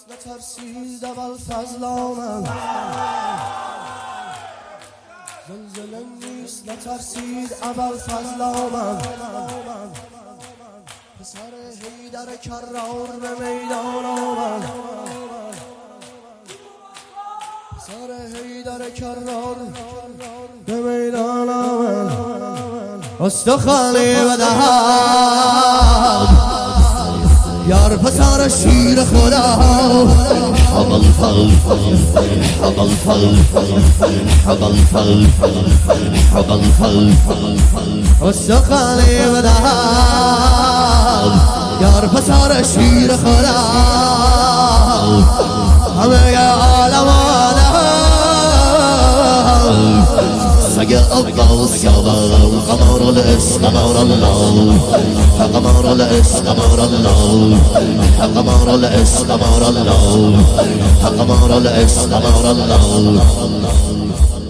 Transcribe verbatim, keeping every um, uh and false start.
نترسید اول فضل آمد، زلزله نیست نترسید اول فضل آمد. پسر حیدر کرار به میدان آمد، پسر حیدر کرار به میدان آمد. استخوانی به دهان یار پسر شیر خدا، حبل فل حبل فل حبل فل حبل فل. استخوانی به دهان یار پسر شیر خدا، همه عالمان سگ عباس یابم. قمر العشق قمر الله، قمر العشق قمر الله، قمر العشق قمر الله، قمر العشق قمر الله.